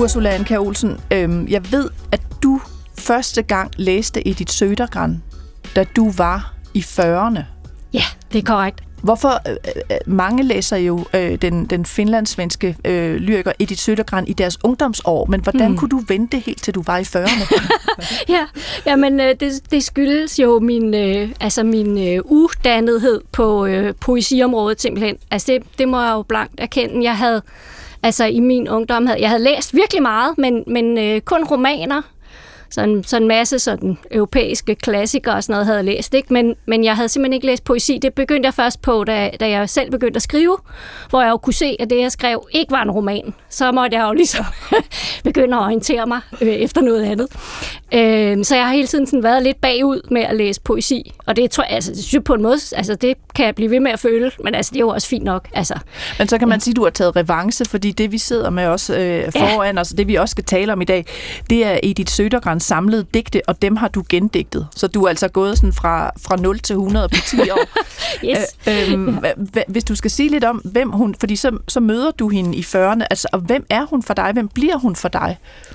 Ursula Andkjær Olsen, jeg ved, at du første gang læste Edith Södergran, da du var i 40'erne. Ja, det er korrekt. Hvorfor? Mange læser jo den finlandssvenske lyriker Edith Södergran i deres ungdomsår, men hvordan kunne du vente helt til du var i 40'erne? Jamen det skyldes jo min udannethed på poesiområdet simpelthen. Altså det må jeg jo blankt erkende. Jeg havde i min ungdom jeg havde læst virkelig meget, men kun romaner. Sådan en masse sådan europæiske klassikere og sådan noget havde jeg læst, ikke? Men jeg havde simpelthen ikke læst poesi. Det begyndte jeg først på, da jeg selv begyndte at skrive, hvor jeg jo kunne se, at det, jeg skrev, ikke var en roman. Så måtte jeg jo ligesom begynde at orientere mig efter noget andet. Så jeg har hele tiden sådan været lidt bagud med at læse poesi. Og det tror jeg, det synes jeg på en måde, det kan jeg blive ved med at føle, men det er jo også fint nok. Men så kan man sige, at du har taget revanche, fordi det, vi sidder med også foran os, og det, vi også skal tale om i dag, det er Edith Södergrans samlede digte, og dem har du gendigtet. Så du er altså gået sådan fra 0 til 100 på 10 år. Yes. Hvis du skal sige lidt om, hvem hun, fordi så møder du hende i 40'erne, og hvem er hun for dig? Hvem bliver hun for dig?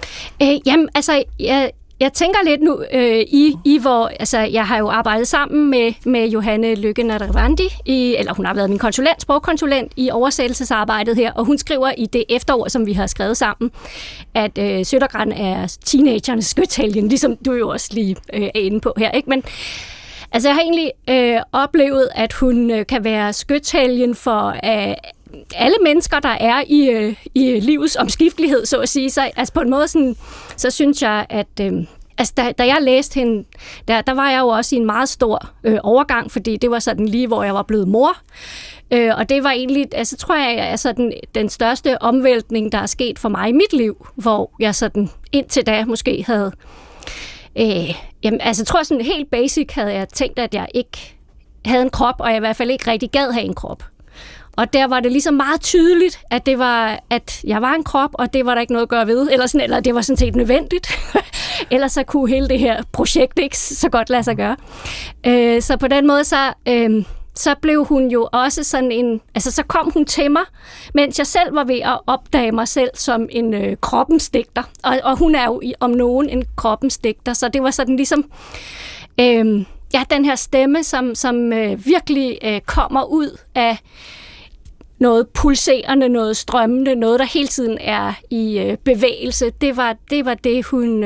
Jeg tænker lidt nu hvor jeg har jo arbejdet sammen med Johanne Lykke Nadrandi, eller hun har været min sprogkonsulent i oversættelsesarbejdet her, og hun skriver i det efterår, som vi har skrevet sammen, at Södergran er teenagernes skytshelgen, ligesom du jo også lige er inde på her, ikke? Men jeg har egentlig oplevet, at hun kan være skytshelgen for alle mennesker, der er i livets omskiftelighed, så at sige. Så på en måde sådan, så synes jeg, at da jeg læste hende, der var jeg jo også i en meget stor overgang, fordi det var sådan lige, hvor jeg var blevet mor. Og det var egentlig, tror jeg, den største omvæltning, der er sket for mig i mit liv, hvor jeg sådan indtil da måske havde... tror jeg sådan helt basic havde jeg tænkt, at jeg ikke havde en krop, og jeg i hvert fald ikke rigtig gad have en krop. Og der var det ligesom meget tydeligt, at jeg var en krop, og det var der ikke noget at gøre ved, eller det var sådan set nødvendigt. Ellers så kunne hele det her projekt ikke så godt lade sig gøre. Så på den måde, så blev hun jo også sådan en... så kom hun til mig, mens jeg selv var ved at opdage mig selv som en kroppens digter. Og hun er jo om nogen en kroppens digter, så det var sådan ligesom... den her stemme, som virkelig kommer ud af noget pulserende, noget strømmende, noget, der hele tiden er i bevægelse. Det var det, hun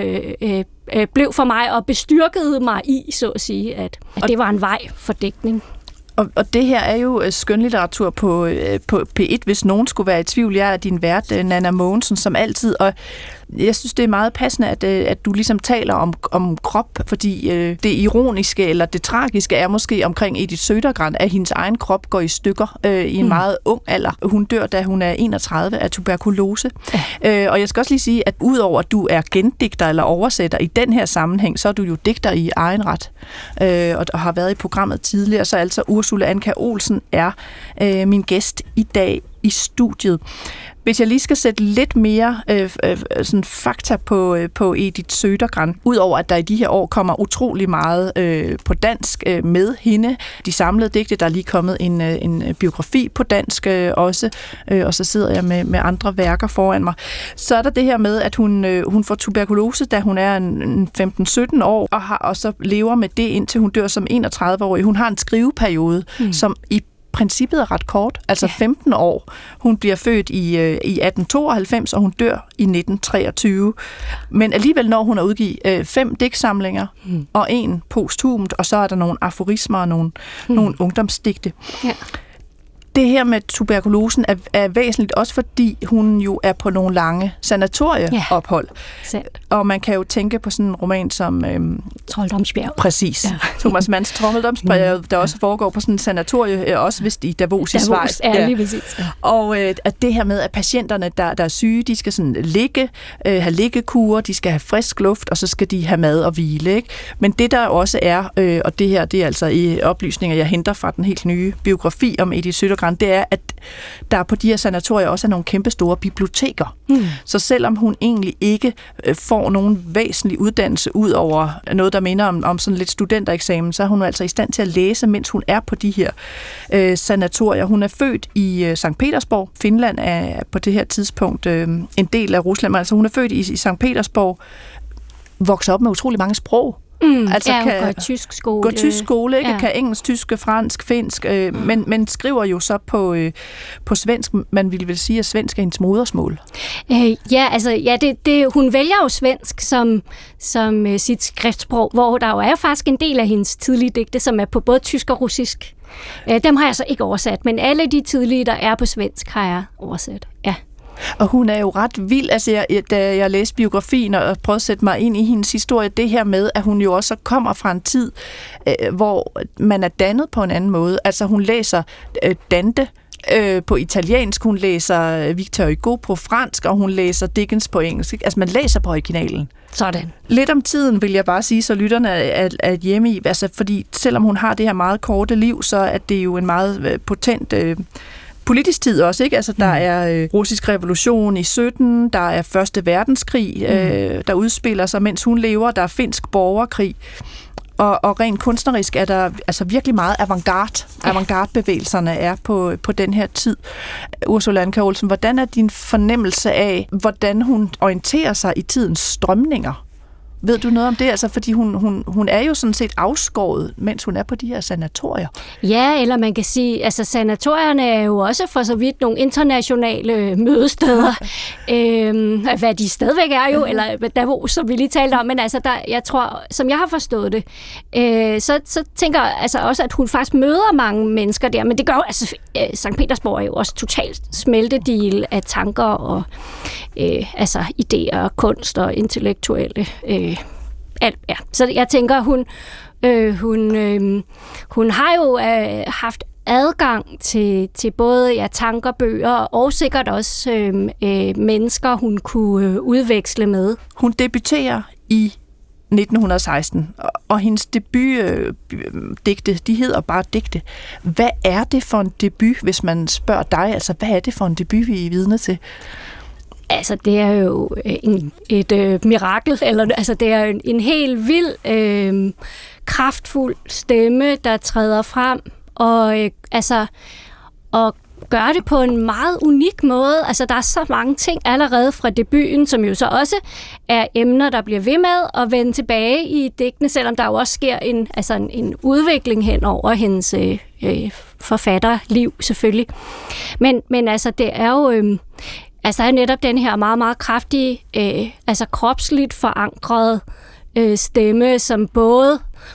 blev for mig, og bestyrkede mig i, så at sige, at det var en vej for digtning. Og det her er jo skønlitteratur på P1, hvis nogen skulle være i tvivl. Jeg er din vært, Nanna Mogensen, som altid, og jeg synes, det er meget passende, at du ligesom taler om krop, fordi det ironiske eller det tragiske er måske omkring Edith Södergran, at hendes egen krop går i stykker i en meget ung alder. Hun dør, da hun er 31 af tuberkulose. Og jeg skal også lige sige, at udover at du er gendigter eller oversætter i den her sammenhæng, så er du jo digter i egen ret, og har været i programmet tidligere, så altså Ursula Andkjær Olsen er min gæst i dag i studiet. Hvis jeg lige skal sætte lidt mere sådan fakta på Edith Södergran, udover at der i de her år kommer utrolig meget på dansk med hende. De samlede digte, der er lige kommet en biografi på dansk også, og så sidder jeg med andre værker foran mig. Så er der det her med, at hun får tuberkulose, da hun er 15-17 år, og så lever med det, indtil hun dør som 31-årig. Hun har en skriveperiode, som i princippet er ret kort, 15 år. Hun bliver født i 1892, og hun dør i 1923. Men alligevel når hun at udgive 5 digtsamlinger, og 1 posthumt, og så er der nogle aforismer og nogle ungdomsdigte. Ja. Det her med tuberkulosen er væsentligt, også fordi hun jo er på nogle lange sanatorieophold. Ja. Og man kan jo tænke på sådan en roman som... Trolddomsbjerget. Præcis. Ja. Thomas Manns Trolddomsbjerget, der også foregår på sådan en sanatorie, også vist i Davos i Schweiz. Ja, lige præcis. Ja. Og at det her med, at patienterne, der er syge, de skal sådan have liggekurer, de skal have frisk luft, og så skal de have mad og hvile. Ikke? Men det der også er, og det her, det er altså i oplysninger, jeg henter fra den helt nye biografi om Edith Södergran, det er, at der på de her sanatorier også er nogle kæmpestore biblioteker. Så selvom hun egentlig ikke får nogen væsentlig uddannelse ud over noget, der minder om sådan lidt studentereksamen, så er hun altså i stand til at læse, mens hun er på de her sanatorier. Hun er født i Sankt Petersborg. Finland er på det her tidspunkt en del af Rusland, men altså hun er født i Sankt Petersborg, vokser op med utrolig mange sprog. Altså kan gå tysk skole. Gå tysk skole, ikke? Kan engelsk, tysk, fransk, finsk, men skriver jo så på svensk. Man ville vel sige, at svensk er hendes modersmål. Hun vælger jo svensk som sit skriftsprog, hvor der jo er faktisk en del af hendes tidlige digte, som er på både tysk og russisk. Dem har jeg så ikke oversat, men alle de tidlige, der er på svensk, har jeg oversat. Ja. Og hun er jo ret vild, altså da jeg læste biografien og prøvede at sætte mig ind i hendes historie, det her med, at hun jo også kommer fra en tid, hvor man er dannet på en anden måde. Altså hun læser Dante på italiensk, hun læser Victor Hugo på fransk, og hun læser Dickens på engelsk. Altså man læser på originalen. Sådan. Lidt om tiden vil jeg bare sige, så lytterne er hjemme i, altså fordi selvom hun har det her meget korte liv, så er det jo en meget potent politisk tid også, ikke? Altså, der er russisk revolution i 17, der er Første Verdenskrig, der udspiller sig, mens hun lever, der er finsk borgerkrig, og rent kunstnerisk er der altså virkelig meget avantgarde. Avantgarde-bevægelserne er på den her tid. Ursula Andkjær Olsen, hvordan er din fornemmelse af, hvordan hun orienterer sig i tidens strømninger? Ved du noget om det? Altså, fordi hun er jo sådan set afskåret, mens hun er på de her sanatorier. Ja, eller man kan sige, altså sanatorierne er jo også for så vidt nogle internationale mødesteder. Hvad de stadigvæk er jo, eller Davos, som vi lige talte om. Men altså, jeg tror, som jeg har forstået det, så tænker jeg altså også, at hun faktisk møder mange mennesker der. Men det gør jo, altså, Sankt Petersborg er jo også totalt smeltedil af tanker og altså idéer og kunst og intellektuelle alt, ja. Så jeg tænker, hun har jo haft adgang til både tanker, bøger og sikkert også mennesker, hun kunne udveksle med. Hun debuterer i 1916, og hendes debutdigte, de hedder bare digte. Hvad er det for en debut, hvis man spørger dig? Altså, hvad er det for en debut, vi er vidne til? Altså, det er jo et mirakel, eller altså, det er en helt vild, kraftfuld stemme, der træder frem, og gør det på en meget unik måde. Altså, der er så mange ting allerede fra debuten, som jo så også er emner, der bliver ved med at vende tilbage i digtene, selvom der jo også sker en udvikling hen over hendes forfatterliv, selvfølgelig. Men altså, det er jo altså er netop den her meget, meget kraftige, kropsligt forankrede stemme, som både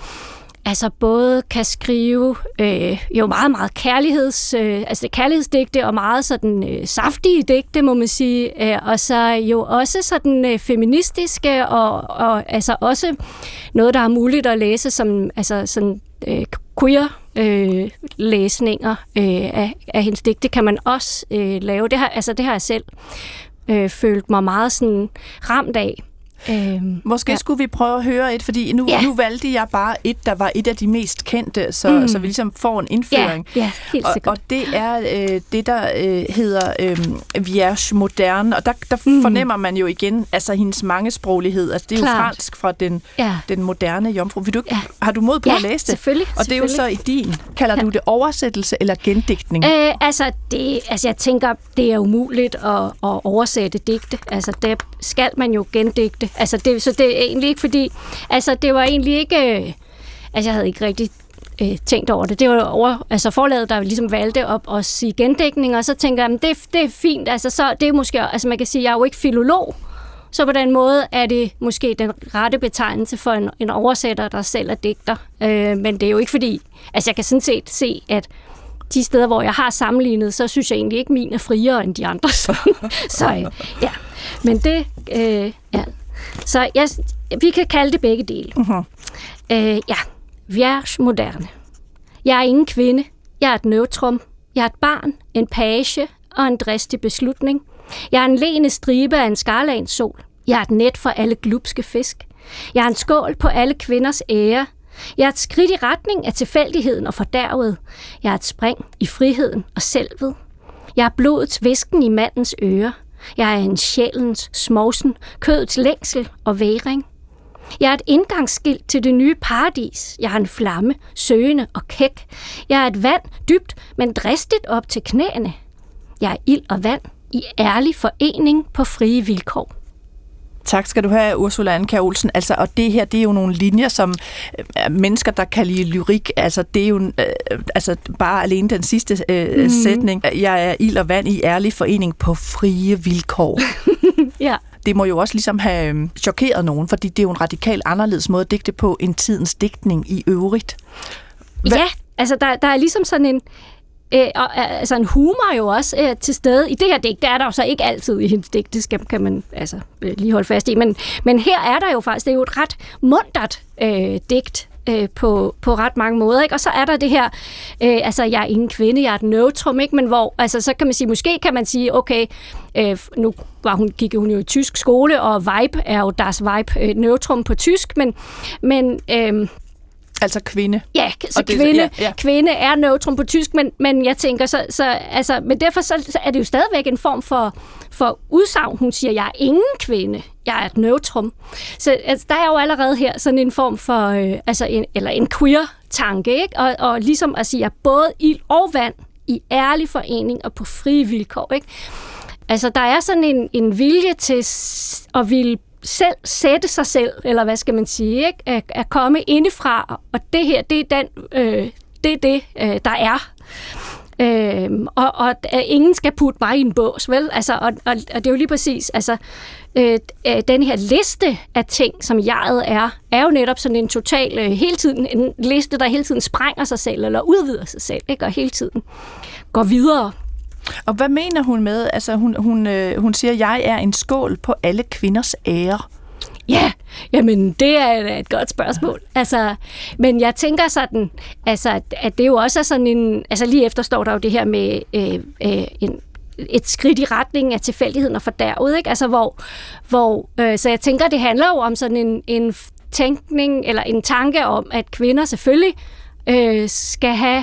kan skrive jo meget, meget kærlighedsdigte og meget sådan saftige digte, må man sige, og så jo også sådan feministiske og altså også noget, der er muligt at læse som sådan queer læsninger af hendes digte kan man også lave. Det har jeg selv følt mig meget sådan ramt af. Måske skulle vi prøve at høre et, fordi nu valgte jeg bare et, der var et af de mest kendte, så vi ligesom får en indføring. Ja, helt sikkert. Og det er det, der hedder Vierge Moderne, og der fornemmer man jo igen altså hendes mangesproglighed. Altså det er jo fransk fra den moderne jomfru. Har du mod på at læse det? Selvfølgelig. Og det er jo så i din. Kalder du det oversættelse eller gendigtning? Jeg tænker, det er umuligt at oversætte digte. Altså det skal man jo gendigte. Så det er egentlig ikke fordi, det var egentlig ikke, jeg havde ikke rigtig tænkt over det. Det var forlaget, der ligesom valgte at sige gendækning, og så tænker jeg, det er fint, så det er måske, man kan sige, jeg er jo ikke filolog, så på den måde er det måske den rette betegnelse for en oversætter, der selv er digter. Men det er jo ikke fordi, jeg kan sådan set se, at de steder, hvor jeg har sammenlignet, så synes jeg egentlig ikke, min er friere end de andre. Så ja, men det, Så vi kan kalde det begge dele. Vierge Moderne. Jeg er ingen kvinde. Jeg er et neutrum. Jeg er et barn, en page og en dristig beslutning. Jeg er en leende stribe af en skarlans sol. Jeg er et net for alle glupske fisk. Jeg er en skål på alle kvinders ære. Jeg er et skridt i retning af tilfældigheden og fordærvet. Jeg er et spring i friheden og selvet. Jeg er blodets hvisken i mandens øre. Jeg er en sjælens smovsen, kødets længsel og væring. Jeg er et indgangsskilt til det nye paradis. Jeg har en flamme, søgende og kæk. Jeg er et vand, dybt, men dristigt op til knæene. Jeg er ild og vand i ærlig forening på frie vilkår. Tak skal du have, Ursula Andkjær Olsen. Altså, og det her, det er jo nogle linjer, som mennesker, der kan lide lyrik, altså det er jo bare alene den sidste sætning. Jeg er ild og vand i ærlig forening på frie vilkår. Ja. Det må jo også ligesom have chokeret nogen, fordi det er jo en radikalt anderledes måde at digte på end tidens digtning i øvrigt. Ja, altså der er ligesom sådan en altså en humor jo også til stede. I det her digt, der er der jo så ikke altid i hendes digt, det kan man altså lige holde fast i. Men her er der jo faktisk, det er jo et ret muntert digt på ret mange måder, ikke? Og så er der det her, altså jeg er ingen kvinde, jeg er et neutrum, ikke? Men hvor, altså så kan man sige, måske kan man sige, okay, nu gik hun jo i tysk skole, og vibe er jo das Vibe, neutrum på tysk, men altså kvinde. Ja, så kvinde er neutrum på tysk, men jeg tænker, så men derfor så er det jo stadigvæk en form for udsagn. Hun siger, jeg er ingen kvinde, jeg er et neutrum. Så altså, der er jo allerede her sådan en form for, en queer-tanke, ikke? Og ligesom at sige, jeg er både ild og vand i ærlig forening og på frie vilkår, ikke? Altså, der er sådan en vilje til at ville selv sætte sig selv, eller hvad skal man sige, ikke? At komme indefra, og det her, det er det, der er. Og ingen skal putte mig i en bås, vel? Altså, og det er jo lige præcis, altså, den her liste af ting, som jeget er jo netop sådan en total, hele tiden, en liste, der hele tiden sprænger sig selv, eller udvider sig selv, ikke? Og hele tiden går videre. Og hvad mener hun med, altså hun siger, jeg er en skål på alle kvinders ære? Ja, jamen det er et godt spørgsmål. Altså, men jeg tænker sådan, altså, at det jo også er sådan en, altså lige efter står der jo det her med et skridt i retningen af tilfældigheden og fordærvet, ikke? Altså så jeg tænker, det handler jo om sådan en tænkning eller en tanke om, at kvinder selvfølgelig skal have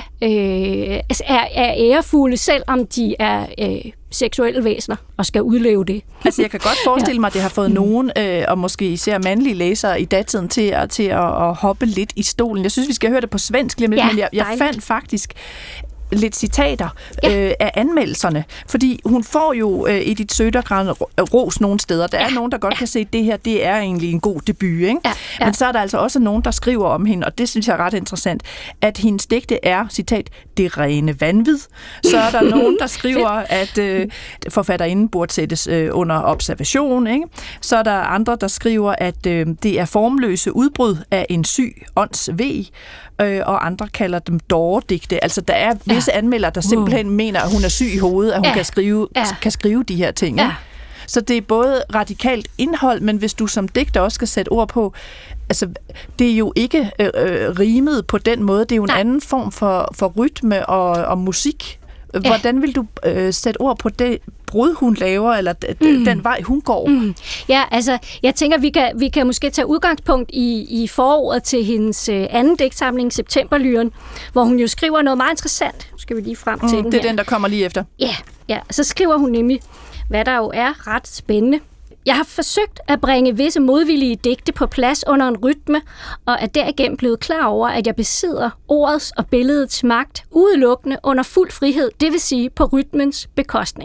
er ærefulde, selvom de er seksuelle væsener og skal udleve det. Altså jeg kan godt forestille mig, at det har fået nogen, og måske især mandlige læsere i datiden, til at hoppe lidt i stolen. Jeg synes, vi skal høre det på svensk lige, men jeg fandt faktisk lidt citater af anmeldelserne, fordi hun får jo Edith Södergran ros nogle steder. Der er nogen, der godt kan se, at det her, det er egentlig en god debut, ikke? Ja. Men så er der altså også nogen, der skriver om hende, og det synes jeg er ret interessant, at hendes digte er, citat, det rene vanvid. Så er der nogen, der skriver, at forfatterinden burde sættes under observation, ikke? Så er der andre, der skriver, at det er formløse udbrud af en syg åndsveg, og andre kalder dem dårdigte. Altså, der er visse anmeldere, der simpelthen mener, at hun er syg i hovedet, at hun kan skrive de her ting. Ja. Så det er både radikalt indhold, men hvis du som digter også skal sætte ord på, altså, det er jo ikke rimet på den måde. Det er jo en anden form for rytme og musik. Hvordan vil du sætte ord på det brud, hun laver, eller den vej, hun går? Ja, altså, jeg tænker, vi kan måske tage udgangspunkt i forordet til hendes anden digtsamling, Septemberlyren, hvor hun jo skriver noget meget interessant. Nu skal vi lige frem til den det er her. Den, der kommer lige efter. Ja, så skriver hun nemlig, hvad der jo er ret spændende. Jeg har forsøgt at bringe visse modvillige digte på plads under en rytme, og er derigennem blevet klar over, at jeg besidder ordets og billedets magt udelukkende under fuld frihed, det vil sige på rytmens bekostning.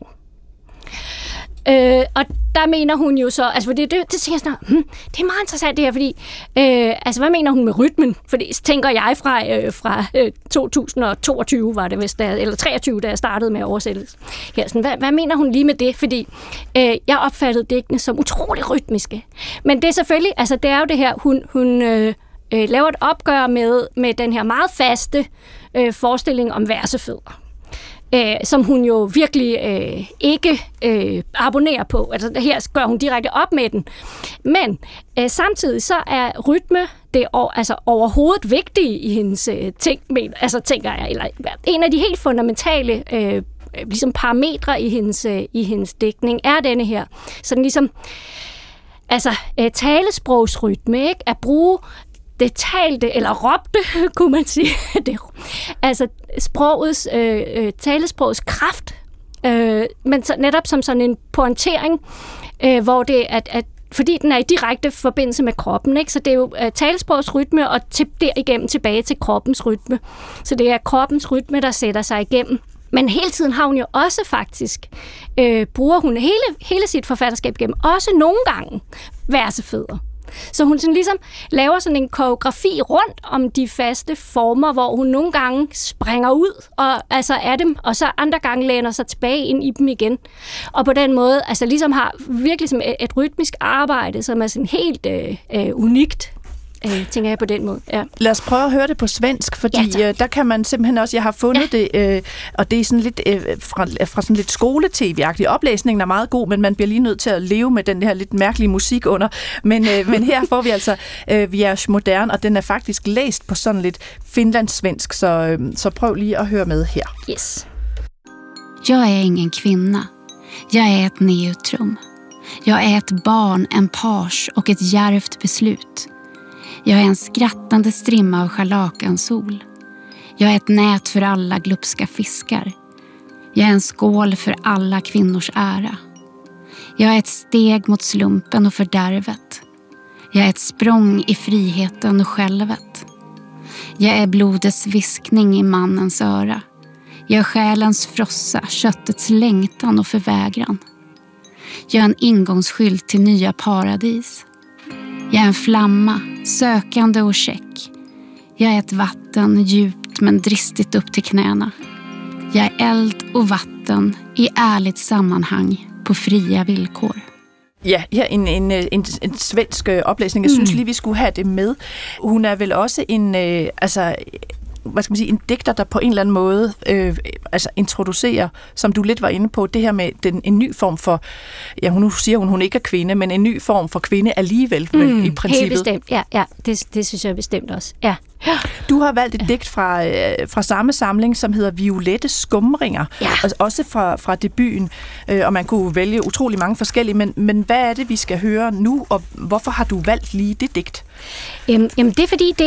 Og der mener hun jo så, altså det tænker jeg sådan, det er meget interessant det her, fordi, altså hvad mener hun med rytmen? Fordi tænker jeg fra 2022 var det vist, eller 23, da jeg startede med at oversætte her, sådan, hvad mener hun lige med det? Fordi jeg opfattede digtene som utrolig rytmiske. Men det er selvfølgelig, altså det er jo det her, hun laver et opgør med den her meget faste forestilling om versefødder. Som hun jo virkelig ikke abonnerer på. Altså her gør hun direkte op med den. Men samtidig så er rytme det overhovedet vigtige i hendes ting, tænker jeg, eller en af de helt fundamentale ligesom parametre i hendes digtning er denne her. Sådan ligesom talesprogsrytme, ikke? At bruge det talte, eller råbte, kunne man sige. Altså sprogets, talesprogets kraft men så, netop som sådan en pointering, hvor det at fordi den er i direkte forbindelse med kroppen, ikke? Så det er jo talesprogs rytme, og derigennem tilbage til kroppens rytme. Så det er kroppens rytme, der sætter sig igennem. Men hele tiden har hun jo også faktisk, bruger hun hele sit forfatterskab igennem, også nogle gange versefødder. Så hun sådan ligesom laver sådan en koreografi rundt om de faste former, hvor hun nogle gange springer ud og altså af dem, og så andre gange læner sig tilbage ind i dem igen. Og på den måde altså ligesom har virkelig som et rytmisk arbejde, som er sådan helt unikt. Tænker jeg på den måde. Ja. Lad os prøve at høre det på svensk, fordi der kan man simpelthen også, jeg har fundet det, og det er sådan lidt fra sådan lidt skole-tv-agtig. Oplæsningen er meget god, men man bliver lige nødt til at leve med den her lidt mærkelige musik under. Men her får vi altså Viers Modern, og den er faktisk læst på sådan lidt finlandssvensk, så prøv lige at høre med her. Yes. Jag är ingen kvinna. Jag är ett neutrum. Jag är ett barn, en page och ett djärvt beslut. Jag är en skrattande strimma av scharlakansol. Jag är ett nät för alla glupska fiskar. Jag är en skål för alla kvinnors ära. Jag är ett steg mot slumpen och fördärvet. Jag är ett språng i friheten och självet. Jag är blodets viskning i mannens öra. Jag är själens frossa, köttets längtan och förvägran. Jag är en ingångsskylt till nya paradis. Jag är en flamma, sökande och check. Jag är ett vatten, djupt men dristigt upp till knäna. Jag är eld och vatten i ärligt sammanhang på fria villkor. Ja, her en svensk oplæsning. Jeg synes lige, vi skulle have det med. Hun er vel også en, hvad skal man sige, en digter, der på en eller anden måde introducerer, som du lidt var inde på, det her med en ny form for, ja, nu siger hun ikke er kvinde, men en ny form for kvinde alligevel, i princippet. Helt bestemt, ja, det synes jeg bestemt også, ja. Du har valgt et digt fra samme samling, som hedder Violette Skumringer, også fra debuten, og man kunne vælge utrolig mange forskellige, men hvad er det, vi skal høre nu, og hvorfor har du valgt lige det digt? Jamen det er fordi,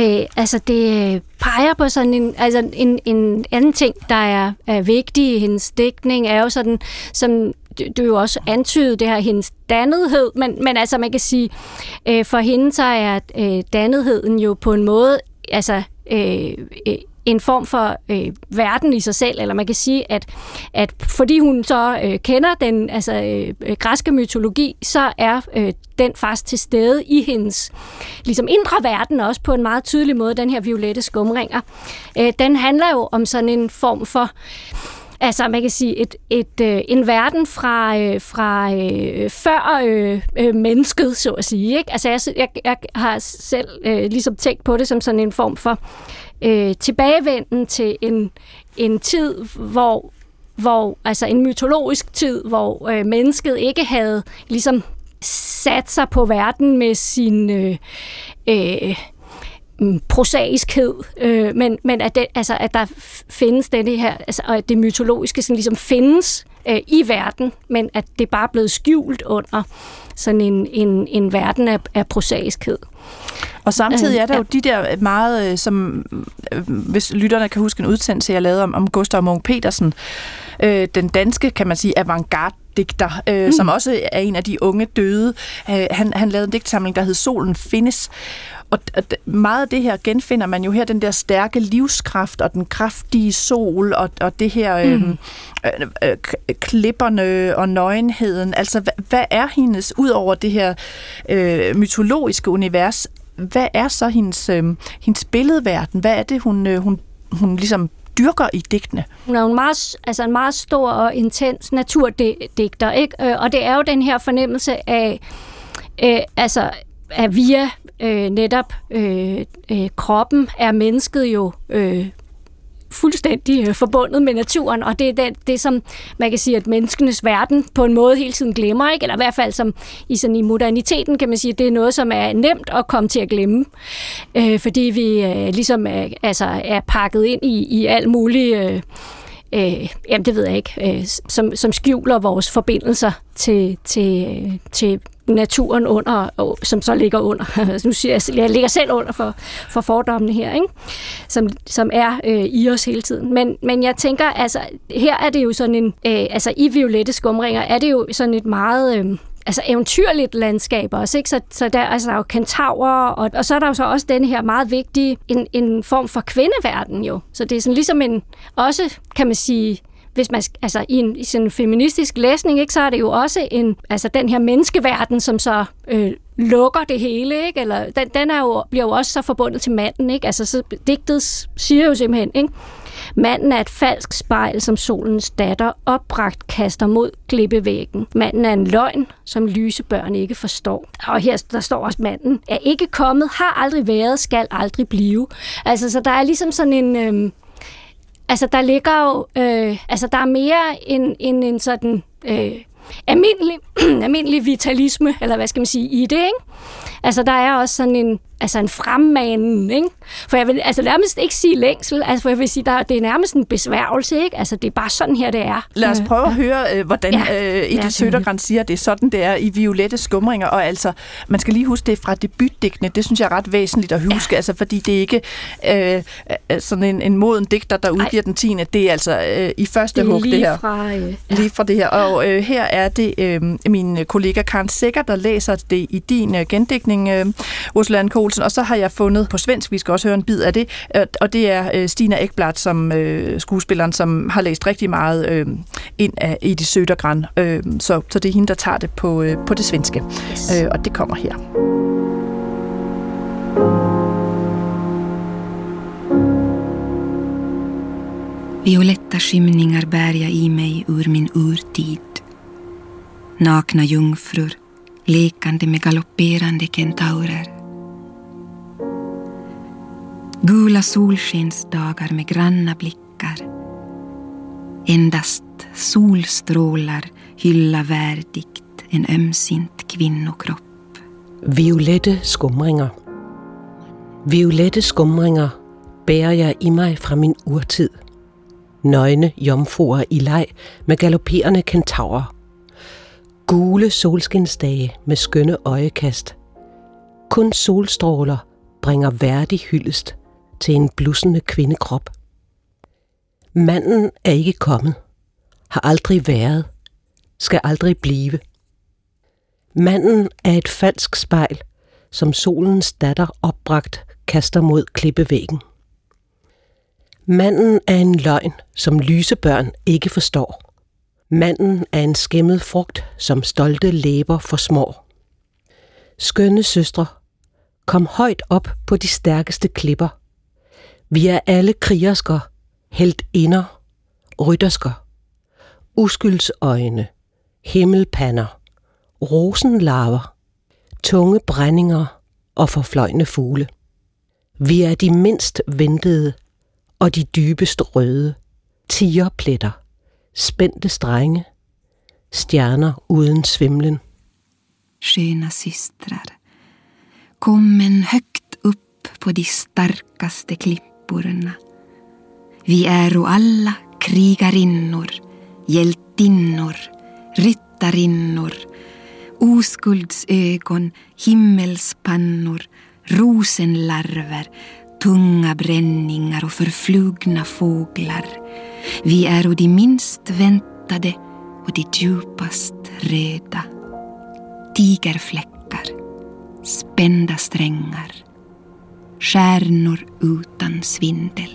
det peger på sådan en anden ting, der er vigtig i hendes digtning, er jo sådan, som du jo også antydede, det her hendes dannethed, men altså man kan sige, for hende så er dannetheden jo på en måde en form for verden i sig selv, eller man kan sige, at fordi hun så kender den græske mytologi, så er den faktisk til stede i hendes ligesom indre verden, også på en meget tydelig måde, den her Violette Skumringer. Den handler jo om sådan en form for, altså man kan sige, en verden fra før mennesket, så at sige. Ikke? Altså jeg har selv ligesom tænkt på det som sådan en form for tilbagevenden til en tid, hvor altså en mytologisk tid, hvor mennesket ikke havde ligesom sat sig på verden med sin prosaiskhed, men at der findes denne her, og at det mytologiske sådan ligesom findes i verden, men at det bare er blevet skjult under sådan en verden af prosaiskhed. Og samtidig er der jo de der meget, som hvis lytterne kan huske en udsendelse, jeg lavede om Gustav Munch-Petersen, den danske, kan man sige, avantgarde-digter, som også er en af de unge døde. Han lavede en digtsamling, der hed Solen findes. Og meget af det her genfinder man jo her, den der stærke livskraft og den kraftige sol og det her klipperne og nøgenheden. Altså, hvad er hendes, ud over det her mytologiske univers, hvad er så hendes billedverden? Hvad er det, hun ligesom dyrker i digtene? Hun er jo en meget stor og intens naturdigter, ikke? Og det er jo den her fornemmelse af, at via netop kroppen er mennesket jo fuldstændig forbundet med naturen, og det er det, som man kan sige, at menneskenes verden på en måde hele tiden glemmer, ikke? Eller i hvert fald som i moderniteten kan man sige, at det er noget, som er nemt at komme til at glemme, fordi vi ligesom er pakket ind i alt muligt jamen det ved jeg ikke, som skjuler vores forbindelser til naturen under, som så ligger under. Nu siger jeg ligger selv under for fordommene her, ikke? Som er i os hele tiden. Men jeg tænker, altså her er det jo sådan en, altså i Violette skumringer er det jo sådan et meget eventyrligt landskab også, ikke? Så der, altså, der er jo kentaurer, og så er der jo så også denne her meget vigtige, en form for kvindeverden jo. Så det er sådan ligesom også kan man sige, hvis man, altså i sådan en feministisk læsning, ikke, så er det jo også den her menneskeverden, som så lukker det hele, ikke? Eller den bliver jo også så forbundet til manden, ikke? Altså så digtet siger jo simpelthen, ikke? Manden er et falsk spejl, som solens datter opbragt kaster mod klippevæggen. Manden er en løgn, som lyse børn ikke forstår. Og her der står også, manden er ikke kommet, har aldrig været, skal aldrig blive. Altså, så der er ligesom sådan en... der ligger jo... der er mere end en sådan... almindelig vitalisme, eller hvad skal man sige, i det, ikke? Altså, der er også sådan en fremmanen, ikke? For jeg vil nærmest ikke sige længsel, for jeg vil sige, det er nærmest en besværgelse, ikke? Altså, det er bare sådan her, det er. Lad os prøve at høre, hvordan Edith Sødergran siger, det er sådan, det er i Violette skumringer, og altså, man skal lige huske, det er fra debutdigtene, det synes jeg er ret væsentligt at huske, altså, fordi det er ikke sådan en moden digter, der udgiver den 10. Det er altså i første hug, det her. Lige fra det her, og her er det min kollega Karen Sækker, der læser det i din gendækning, Ursula Andkjær Olsen, og så har jeg fundet på svensk, vi skal også høre en bid af det, og det er Stina Ekblad, som skuespilleren, som har læst rigtig meget ind af Edith Sødergran, så det er hende, der tager det på det svenske, og det kommer her. Violetta skymningar bär jag i mig ur min urtid. Nakna jungfrur, lekande med galopperande kentaurer. Gula solskensdagar med granna blickar. Endast solstrålar hylla värdigt en ömsint kvinnokropp. Violette skumringer. Violette skumringer bærer jeg i mig fra min urtid. Nøgne jomfruer i leg med galopperende kentaurer. Gule solskinsdage med skønne øjekast. Kun solstråler bringer værdig hyldest til en blussende kvindekrop. Manden er ikke kommet, har aldrig været, skal aldrig blive. Manden er et falsk spejl, som solens datter opbragt kaster mod klippevæggen. Manden er en løgn, som lyse børn ikke forstår. Manden er en skæmmet frugt, som stolte læber forsmår. Skønne søstre, kom højt op på de stærkeste klipper. Vi er alle krigersker, heltinder, ryttersker. Uskyldsøjne, himmelpander, rosenlarver, tunge brændinger og forfløjne fugle. Vi er de mindst ventede og de dybest røde, tigerpletter, spændte strenge, stjerner uden svimlen. Sköna systrar, kommen högt upp på de starkaste klipporna. Vi är alla krigarinnor, hjältinnor, ryttarinnor, oskuldsögon, himmelspannor, rosenlarver, tunga bränningar och förflugna fåglar. Vi är de minst väntade och de djupast röda. Tigerfläckar, spända strängar, stjärnor utan svindel.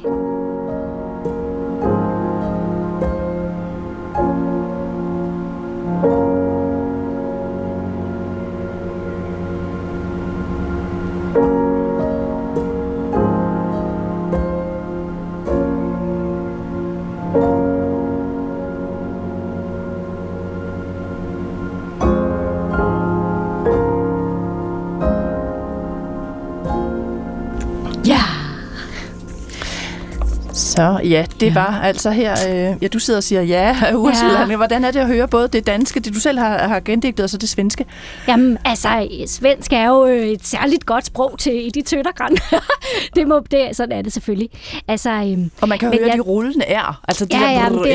Så ja, det var altså her... du sidder og siger ja, Ursula. Ja. Hvordan er det at høre både det danske, det du selv har gendigtet, og så det svenske? Jamen, altså, svensk er jo et særligt godt sprog til Edith Södergran. Sådan er det selvfølgelig. Altså, og man kan høre de rullende R. Altså, det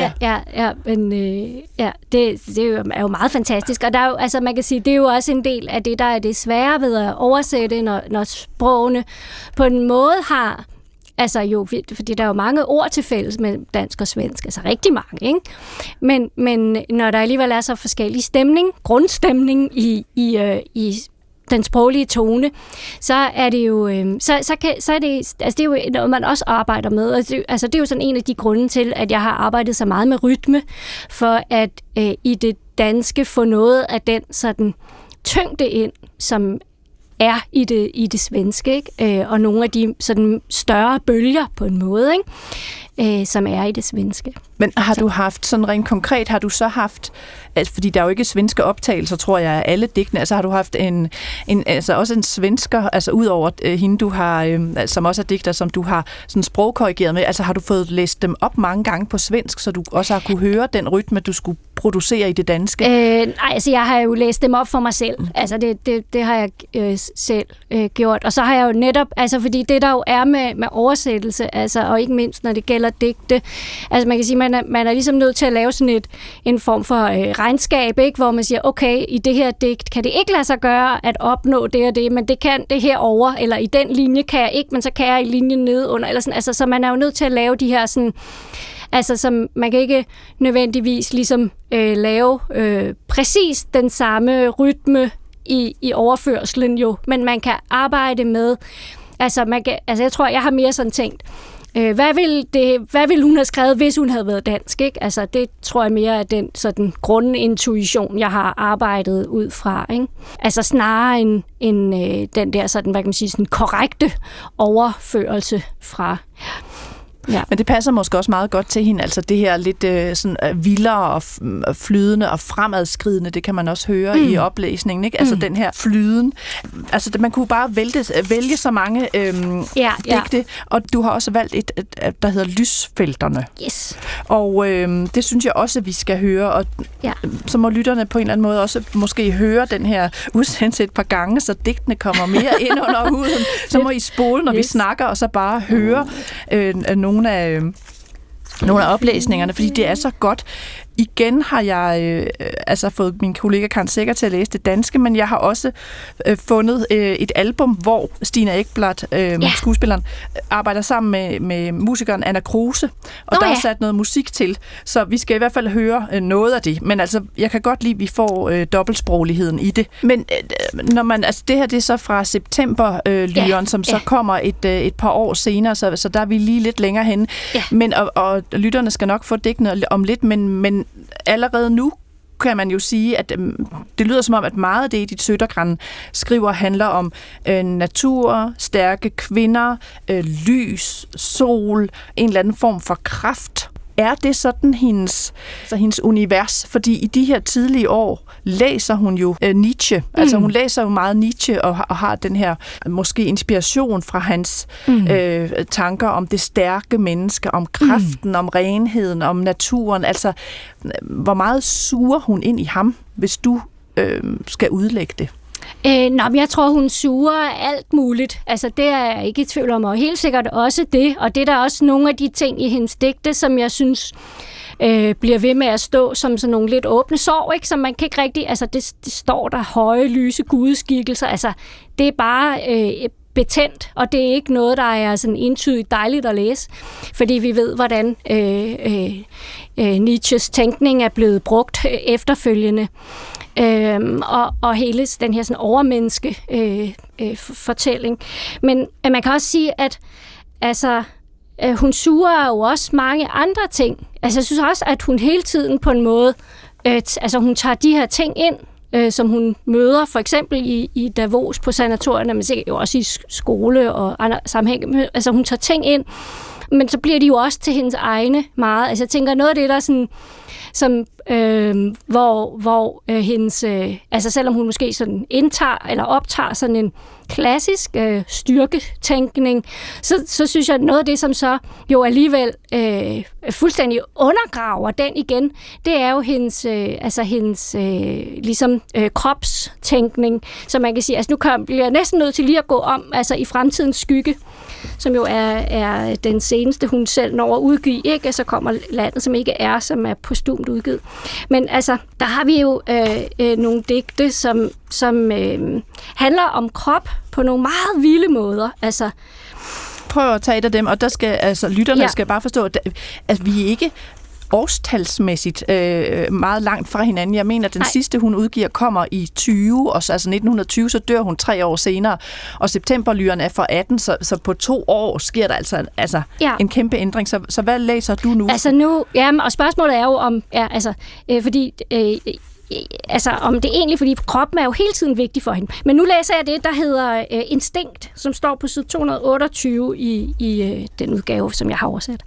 det er jo meget fantastisk. Og der er jo, altså, man kan sige, det er jo også en del af det, der er det svære ved at oversætte, når sprogene på en måde har... Altså jo, fordi der er jo mange ord til fælles med dansk og svensk, altså rigtig mange, ikke? Men når der alligevel er så forskellig stemning, grundstemning i den sproglige tone, så er det jo, det er jo noget, man også arbejder med. Altså det er jo sådan en af de grunde til, at jeg har arbejdet så meget med rytme, for at i det danske få noget af den sådan tyngde ind, som er i det svenske, ikke? Og nogle af de sådan større bølger på en måde, ikke? Som er i det svenske. Men har du haft, sådan rent konkret, har du så haft, altså, fordi der er jo ikke svenske optagelser, tror jeg, af alle digtene, altså har du haft altså også en svensker, altså ud over hende, du har, som også er digter, som du har sådan sprogkorrigeret med, altså har du fået læst dem op mange gange på svensk, så du også har kunne høre den rytme, du skulle producere i det danske? Nej, altså jeg har jo læst dem op for mig selv. Altså det har jeg selv gjort. Og så har jeg jo netop, altså fordi det der jo er med oversættelse, altså og ikke mindst når det gælder digte, altså man kan sige, man er ligesom nødt til at lave sådan en form for regnskab, ikke? Hvor man siger, okay, i det her digt kan det ikke lade sig gøre at opnå det og det, men det kan det herover, eller i den linje kan jeg ikke, men så kan jeg i linjen nede under, eller sådan, altså så man er jo nødt til at lave de her sådan, altså som man kan ikke nødvendigvis ligesom lave præcis den samme rytme i overførslen jo, men man kan arbejde med, altså jeg tror, jeg har mere sådan tænkt, hvad ville hun have skrevet, hvis hun havde været dansk, ikke? Altså det tror jeg mere er den sådan grundintuition, jeg har arbejdet ud fra, ikke? Altså snarere end den der sådan, hvad kan man sige, sådan korrekte overførelse fra. Ja. Men det passer måske også meget godt til hende, altså det her lidt sådan vildere og flydende og fremadskridende, det kan man også høre i oplæsningen, ikke? Altså den her flyden. Altså man kunne bare vælge så mange digte, og du har også valgt et, der hedder Lysfelterne. Yes. Og det synes jeg også, vi skal høre, og så må lytterne på en eller anden måde også måske høre den her udsendelse et par gange, så digtene kommer mere ind under huden. Så må I spole, når vi snakker, og så bare høre nogle af oplæsningerne, fordi det er så godt. Igen har jeg fået min kollega Karen Secher til at læse det danske, men jeg har også fundet et album, hvor Stina Ekblad, skuespilleren, arbejder sammen med musikeren Anna Kruse, og der er sat noget musik til, så vi skal i hvert fald høre noget af det. Men altså, jeg kan godt lide, at vi får dobbeltsprogligheden i det. Men når man, altså det her, det er så fra september-lyren, som så kommer et par år senere, så der er vi lige lidt længere henne. Ja. Men, og lytterne skal nok få digtene om lidt, men allerede nu kan man jo sige, at det lyder som om, at meget af det, Edith Södergran skriver, handler om natur, stærke kvinder, lys, sol, en eller anden form for kraft. Er det sådan hendes univers? Fordi i de her tidlige år læser hun jo Nietzsche. Altså hun læser jo meget Nietzsche og har den her måske inspiration fra hans tanker om det stærke menneske, om kraften, om renheden, om naturen. Altså hvor meget suger hun ind i ham, hvis du skal udlægge det? Men jeg tror, hun suger alt muligt. Altså, det er jeg ikke i tvivl om, og helt sikkert også det. Og det er der også nogle af de ting i hendes digte, som jeg synes bliver ved med at stå som sådan nogle lidt åbne sår, ikke? Som man kan ikke rigtig... Altså, det står der høje, lyse gudeskikkelser. Altså, det er bare betændt, og det er ikke noget, der er sådan entydigt dejligt at læse. Fordi vi ved, hvordan Nietzsches tænkning er blevet brugt efterfølgende. Og hele den her sådan overmenneske fortælling. Men man kan også sige, at altså, hun suger jo også mange andre ting. Altså, jeg synes også, at hun hele tiden på en måde, altså hun tager de her ting ind, som hun møder, for eksempel i Davos på sanatorierne, men sikkert jo også i skole og andre sammenhæng. Altså, hun tager ting ind, men så bliver de jo også til hendes egne meget. Altså, jeg tænker, noget af det, der sådan hvor hendes, altså selvom hun måske sådan indtager eller optager sådan en klassisk styrketænkning, så synes jeg, noget af det, som så jo alligevel fuldstændig undergraver den igen, det er jo hendes ligesom kropstænkning, så man kan sige, altså nu bliver jeg næsten nødt til lige at gå om, altså i Fremtidens skygge, som jo er den seneste, hun selv når at udgive, ikke? Så kommer Landet, som ikke er, som er postumt udgivet. Men altså, der har vi jo nogle digte, som handler om krop på nogle meget vilde måder. Altså, prøv at tage et af dem, og der skal lytterne skal bare forstå, at vi ikke årstalsmæssigt meget langt fra hinanden. Jeg mener, at den sidste, hun udgiver, kommer i 20, og så, altså 1920, så dør hun 3 år senere, og Septemberlyren er fra 18, så på 2 år sker der altså en kæmpe ændring. Så hvad læser du nu? Altså nu, og spørgsmålet er jo om, fordi om det egentlig, fordi kroppen er jo hele tiden vigtig for hende. Men nu læser jeg det, der hedder Instinkt, som står på side 228 i den udgave, som jeg har oversat.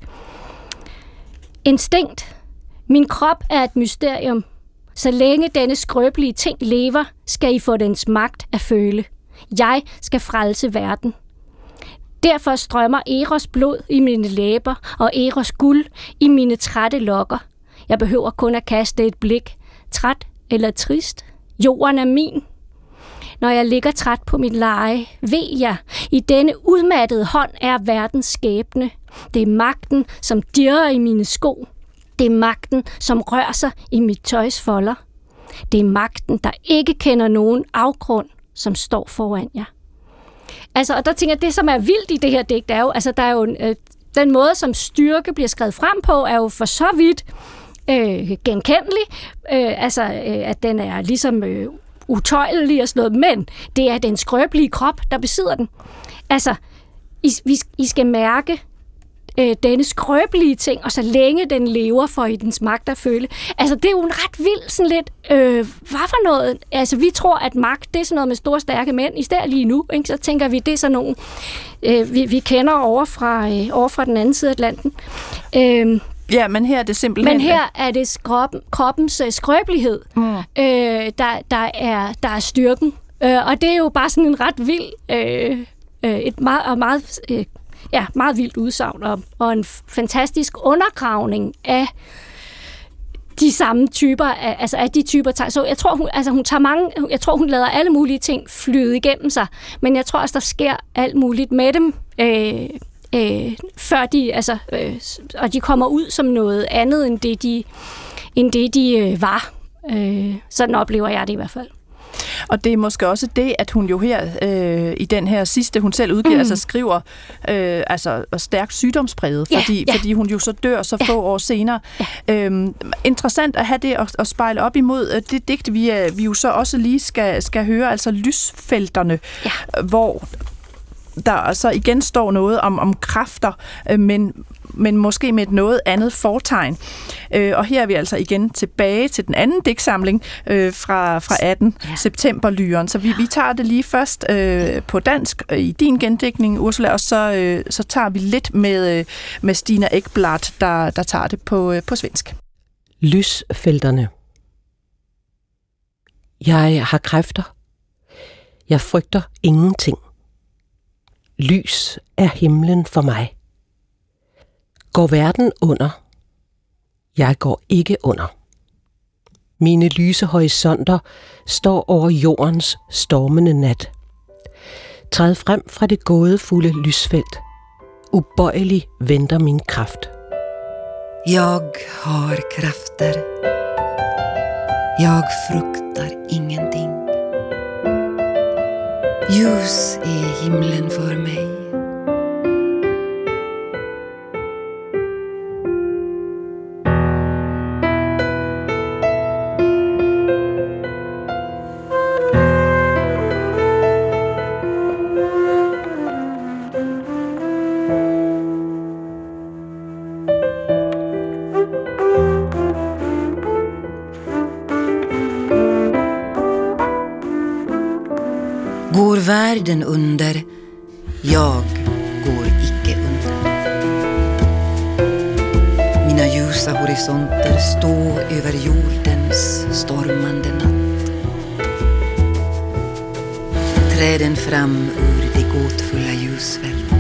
Instinkt. Min krop er et mysterium. Så længe denne skrøbelige ting lever, skal I få dens magt at føle. Jeg skal frelse verden. Derfor strømmer Eros blod i mine læber og Eros guld i mine trætte lokker. Jeg behøver kun at kaste et blik. Træt eller trist. Jorden er min. Når jeg ligger træt på mit leje, ved jeg, i denne udmattede hånd er verdens skæbne. Det er magten, som dirrer i mine sko. Det er magten, som rører sig i mit tøjs folder. Det er magten, der ikke kender nogen afgrund, som står foran jer. Altså, og der tænker jeg, det som er vildt i det her digt, er jo, altså der er jo den måde, som styrke bliver skrevet frem på, er jo for så vidt genkendelig. At den er ligesom utøjelig og sådan noget, men det er den skrøbelige krop, der besidder den. Altså, I skal mærke denne skrøbelige ting, og så længe den lever, for i dens magt at føle. Altså, det er jo en ret vild, sådan lidt, hvad for noget? Altså, vi tror, at magt, det er sådan noget med store, stærke mænd, i stedet lige nu, ikke? Så tænker vi, det er sådan nogle, vi kender over fra den anden side af Atlanten. Ja, men her er det simpelthen... Men her er det kroppens skrøbelighed, der er styrken. Og det er jo bare sådan en ret vild, meget vildt udsagn og en fantastisk undergravning af de samme typer, af de typer. Så jeg tror, hun lader alle mulige ting flyde igennem sig, men jeg tror også, der sker alt muligt med dem, før de, og de kommer ud som noget andet, end det de var. Sådan oplever jeg det i hvert fald. Og det er måske også det, at hun jo her i den her sidste, hun selv udgiver, skriver stærkt sygdomspræget, fordi hun jo så dør så få år senere. Interessant at have det at spejle op imod det digt, vi jo så også lige skal høre, altså Lysfelterne, hvor der så igen står noget om kræfter, men måske med et noget andet fortegn. Og her er vi altså igen tilbage til den anden digtsamling fra 18, Septemberlyren. Så vi tager det lige først på dansk i din gendigtning, Ursula, og så tager vi lidt med Stina Ekblad, der tager det på svensk. Lysfelterne. Jeg har kræfter. Jeg frygter ingenting. Lys er himlen for mig. Går verden under? Jeg går ikke under. Mine lyse horisonter står over jordens stormende nat. Træd frem fra det gådefulde lysfelt. Ubøjelig venter min kraft. Jag har krafter. Jag fruktar ingenting. Ljus är himlen för mig. Går världen under, jag går icke under. Mina ljus ljusa horisonter stå över jordens stormande natt. Träden fram ur det gåtfulla ljusfält.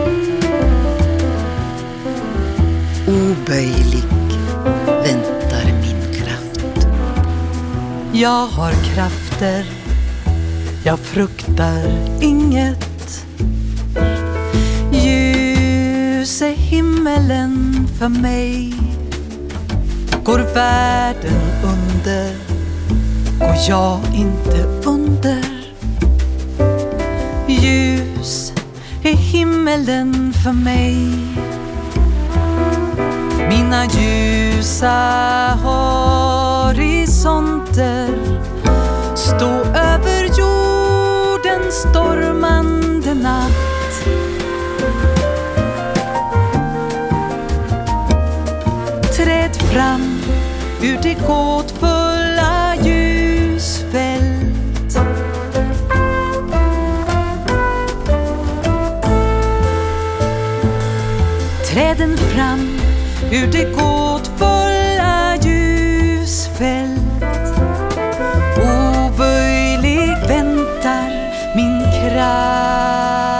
Oböjlig väntar min kraft. Jag har krafter, jag fruktar inget. Ljus är himmelen för mig. Går världen under, går jag inte under. Ljus är himmelen för mig. Mina ljusa horisonter stå över jordens stormande natt. Träd fram ur det gåtfulla ljusfält. Träden fram ur det gåtfulla ljusfält. Oböjlig väntar min kraft.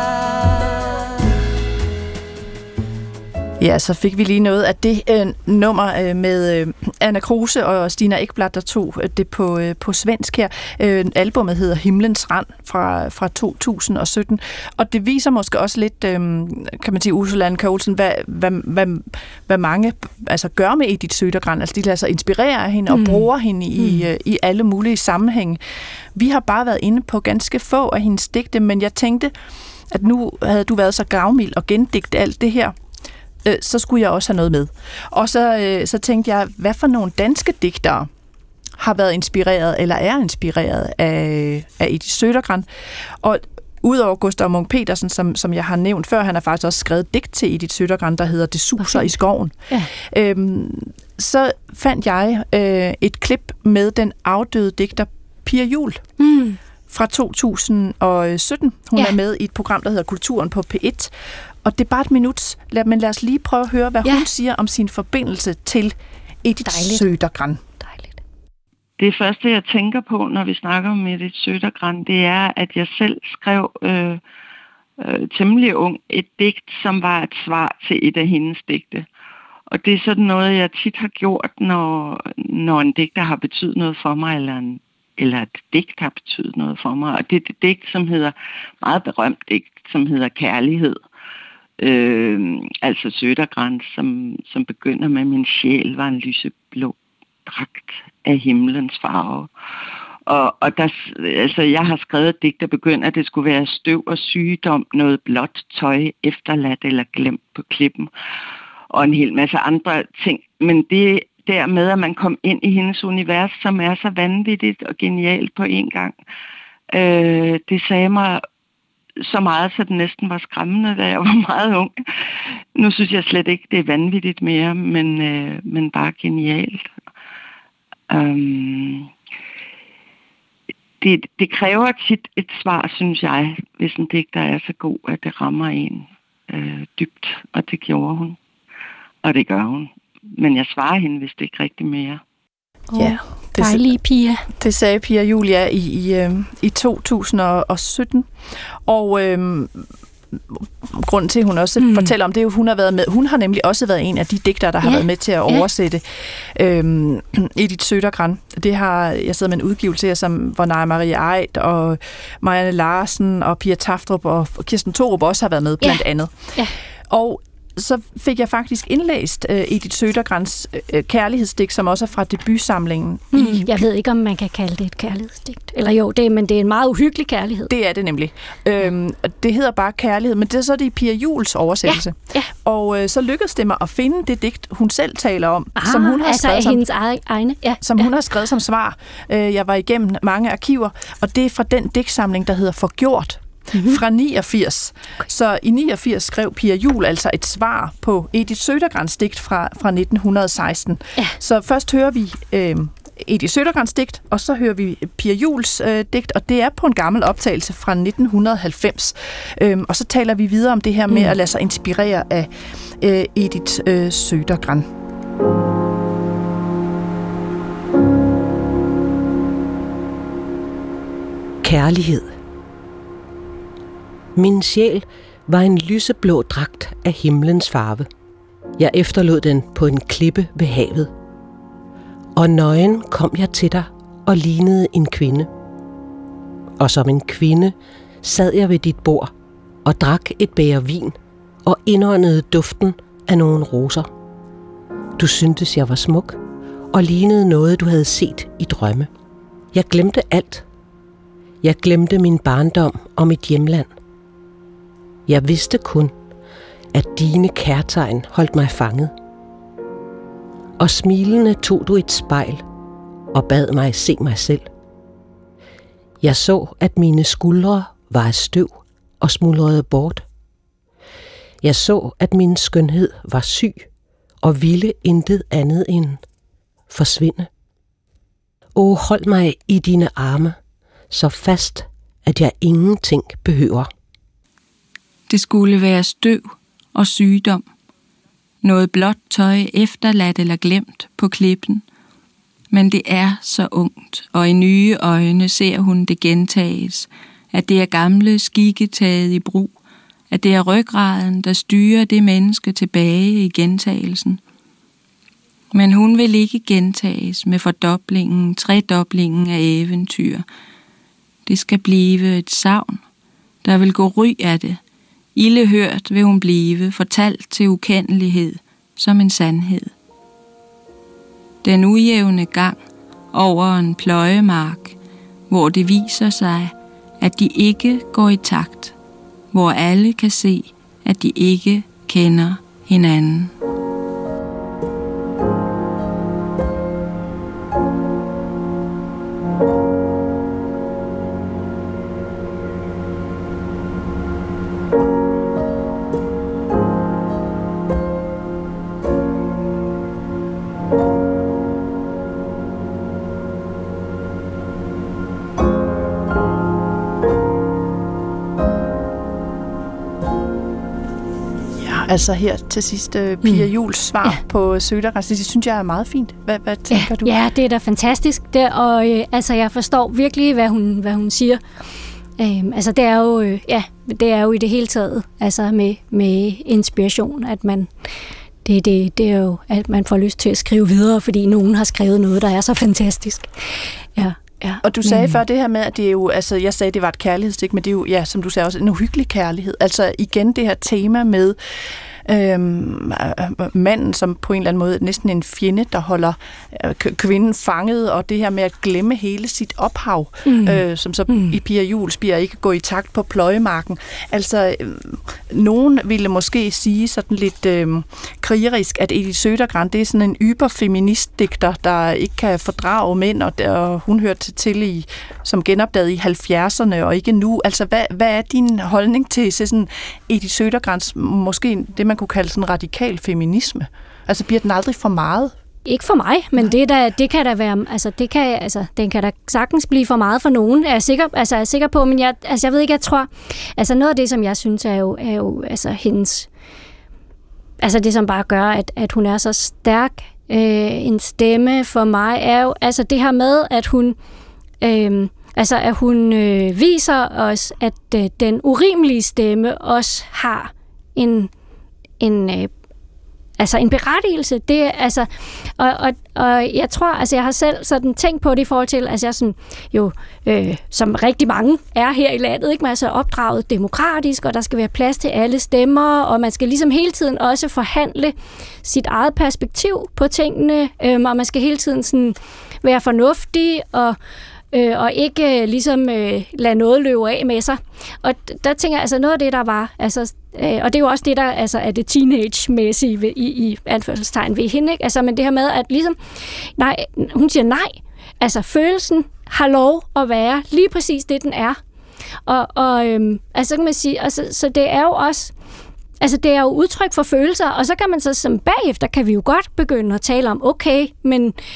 Ja, så fik vi lige noget af det nummer med Anna Kruse og Stina Ekblad, der tog det på svensk her. Albumet hedder Himlens Rand fra 2017, og det viser måske også lidt, kan man sige, Ursula Andkjær Olsen, hvad mange altså gør med Edith Södergran. Altså de lader sig inspirere af hende og bruger hende i alle mulige sammenhænge. Vi har bare været inde på ganske få af hendes digte, men jeg tænkte, at nu havde du været så gavmild og gendigte alt det her, så skulle jeg også have noget med. Og så tænkte jeg, hvad for nogle danske digtere har været inspireret, eller er inspireret af Edith Södergran. Og udover Gustav Munk-Petersen, som jeg har nævnt før, han har faktisk også skrevet digt til Edith Södergran, der hedder Det suser i skoven. Ja. Så fandt jeg et klip med den afdøde digter Pia Juul fra 2017. Hun er med i et program, der hedder Kulturen på P1. Og det er bare et minut, men lad os lige prøve at høre, hvad hun siger om sin forbindelse til Edith Södergran. Dejligt. Det første, jeg tænker på, når vi snakker om Edith Södergran, det er, at jeg selv skrev temmelig ung et digt, som var et svar til et af hendes digte. Og det er sådan noget, jeg tit har gjort, når en digter har betydet noget for mig, eller et digt har betydet noget for mig. Og det er et digt, som hedder, meget berømt digt, som hedder Kærlighed. Altså Södergran, som begynder med min sjæl var en lyseblå dragt af himlens farve. Og der, altså jeg har skrevet et digt, der begynder, at det skulle være støv og sygdom, noget blåt tøj, efterladt eller glemt på klippen, og en hel masse andre ting. Men det der med, at man kom ind i hendes univers, som er så vanvittigt og genialt på en gang, det sagde mig så meget, så det næsten var skræmmende, da jeg var meget ung. Nu synes jeg slet ikke, det er vanvittigt mere, men bare genialt. Det kræver tit et svar, synes jeg, hvis en digter er så god, at det rammer en dybt, og det gjorde hun. Og det gør hun. Men jeg svarer hende, hvis det ikke rigtig mere. Ja, dejlige Pia. Det sagde Pia Juul i 2017. Og grunden til, at hun også fortæller om det, hun har været med. Hun har nemlig også været en af de digtere, der har været med til at oversætte Edith Södergran. Det har jeg siddet med en udgivelse her, hvor Naja Marie Aidt og Marianne Larsen og Pia Taftrup og Kirsten Thorup også har været med, blandt andet. Ja. Og så fik jeg faktisk indlæst Edith Södergrans kærlighedsdigt, som også er fra debutsamlingen. Jeg ved ikke, om man kan kalde det et kærlighedsdigt. Eller jo, men det er en meget uhyggelig kærlighed. Det er det nemlig. Det hedder bare Kærlighed, men det er så det Pia Juuls oversættelse. Ja. Og så lykkedes det mig at finde det digt, hun selv taler om, som hun har skrevet hendes egne. Ja. Som hun har skrevet som svar. Jeg var igennem mange arkiver, og det er fra den digtsamling, der hedder Forgjort. Fra 89. Så i 89 skrev Pia Juul altså et svar på Edith Södergrans digt fra 1916. Ja. Så først hører vi Edith Södergrans digt, og så hører vi Pia Juuls digt, og det er på en gammel optagelse fra 1990. Og så taler vi videre om det her med at lade sig inspirere af Edith Södergran. Kærlighed. Min sjæl var en lyseblå dragt af himlens farve. Jeg efterlod den på en klippe ved havet. Og nøgen kom jeg til dig og lignede en kvinde. Og som en kvinde sad jeg ved dit bord og drak et bæger vin og indåndede duften af nogle roser. Du syntes, jeg var smuk og lignede noget, du havde set i drømme. Jeg glemte alt. Jeg glemte min barndom og mit hjemland. Jeg vidste kun, at dine kærtegn holdt mig fanget. Og smilende tog du et spejl og bad mig se mig selv. Jeg så, at mine skuldre var af støv og smuldrede bort. Jeg så, at min skønhed var syg og ville intet andet end forsvinde. O, hold mig i dine arme, så fast, at jeg ingenting behøver. Det skulle være støv og sygdom. Noget blåt tøj efterladt eller glemt på klippen. Men det er så ungt, og i nye øjne ser hun det gentages, at det er gamle skikke taget i brug, at det er ryggraden, der styrer det menneske tilbage i gentagelsen. Men hun vil ikke gentages med fordoblingen, tredoblingen af eventyr. Det skal blive et savn, der vil gå ry af det. Ildehørt vil hun blive, fortalt til ukendelighed som en sandhed. Den ujævne gang over en pløjemark, hvor det viser sig, at de ikke går i takt, hvor alle kan se, at de ikke kender hinanden. Altså her til sidst, Pia Juuls svar på Södergräns, det synes jeg er meget fint. Hvad tænker du? Ja, det er da fantastisk. Og altså, jeg forstår virkelig, hvad hun siger. Altså, det er jo i det hele taget, altså med inspiration, at man det er jo, at man får lyst til at skrive videre, fordi nogen har skrevet noget, der er så fantastisk. Ja. Ja. Og du sagde før det her med, at det er jo, altså jeg sagde, det var et kærlighedsdigt, men det er jo, ja, som du sagde også, en uhyggelig kærlighed. Altså igen det her tema med manden som på en eller anden måde næsten en fjende, der holder kvinden fanget, og det her med at glemme hele sit ophav, som så i Pia Juuls bliver ikke gå i takt på pløjemarken. Altså nogen ville måske sige sådan lidt krigerisk, at Edith Södergräns, det er sådan en yberfeministdigter, der ikke kan fordrage mænd, og hun hørte til som genopdaget i 70'erne og ikke nu. Altså hvad er din holdning til sådan Edith Södergräns, måske det man kunne kalde sådan radikal feminisme? Altså bliver den aldrig for meget? Ikke for mig, men det kan da være, altså den kan da sagtens blive for meget for nogen. Jeg er sikker på, men jeg ved ikke, jeg tror, altså noget af det, som jeg synes er jo altså hendes, altså det som bare gør, at hun er så stærk en stemme for mig, er jo altså det her med, at hun at hun viser os, at den urimelige stemme også har en berettigelse. Det er altså og jeg tror, altså jeg har selv sådan tænkt på det i forhold til, altså jeg sådan jo som rigtig mange er her i landet, ikke, man er så opdraget demokratisk, og der skal være plads til alle stemmer, og man skal ligesom hele tiden også forhandle sit eget perspektiv på tingene, og man skal hele tiden sådan være fornuftig og ikke ligesom lade noget løbe af med sig. Og der tænker jeg, altså noget af det, der var, altså, og det er jo også det, der altså, er det teenage-mæssige i anførselstegn ved hende, ikke? Altså, men det her med, at ligesom, nej, hun siger nej, altså følelsen har lov at være lige præcis det, den er. Og altså, kan man sige, altså, så det er jo også, altså det er jo udtryk for følelser, og så kan man så som bagefter, kan vi jo godt begynde at tale om, okay, men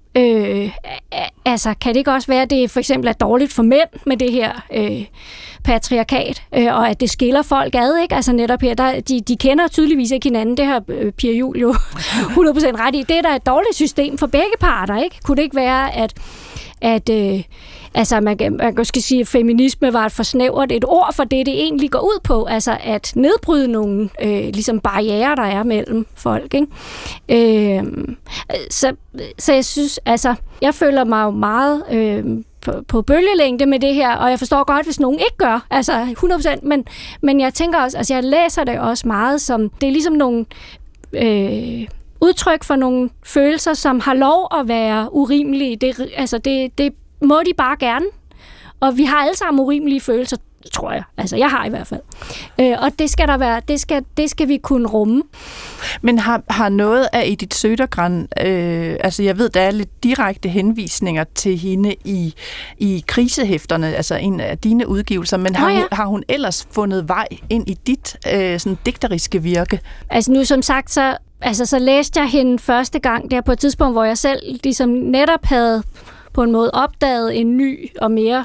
altså, kan det ikke også være, at det for eksempel er dårligt for mænd med det her patriarkat, og at det skiller folk ad, ikke? Altså netop her, de kender tydeligvis ikke hinanden. Det har Pia Juul jo 100% ret i. Det er da et dårligt system for begge parter, ikke? Kunne det ikke være, at altså man kan sige, at feminisme var et for snævert et ord for det egentlig går ud på, altså at nedbryde nogle ligesom barrierer, der er mellem folk, ikke? Så jeg synes, altså, jeg føler mig jo meget på bølgelængde med det her, og jeg forstår godt, hvis nogen ikke gør, altså 100%, men jeg tænker også, altså jeg læser det også meget som, det er ligesom nogle udtryk for nogle følelser, som har lov at være urimelige. Det må de bare gerne. Og vi har alle sammen urimelige følelser, tror jeg. Altså, jeg har i hvert fald. Og det skal der være, det skal vi kunne rumme. Men har noget af Edith Södergran, altså jeg ved, der er lidt direkte henvisninger til hende i krisehæfterne, altså en af dine udgivelser, men har hun ellers fundet vej ind i dit sådan digteriske virke? Altså nu som sagt, så læste jeg hende første gang, der på et tidspunkt, hvor jeg selv ligesom netop havde på en måde opdaget en ny og mere